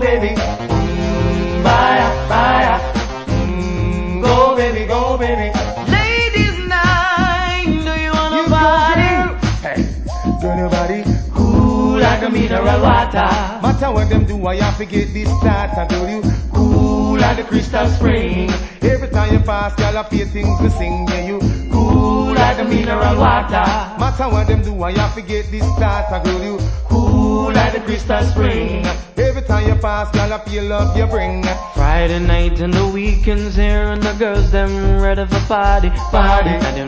baby. Baya, baya. Go, baby, go, baby. Ladies night, do you wanna You party? go, girl. Hey, girl, your body cool like a mineral water. Matter what them do, I have to get this starter. Girl, you cool like the crystal spring. Every time you pass, girl, I feel things to sing. Yeah, you cool like the mineral water. Matter what them do, I have to get this starter. Girl, you cool like the crystal spring. Every time you pass, girl, I feel love you bring. Friday night and the weekends here and the girls them ready for party. Party. And them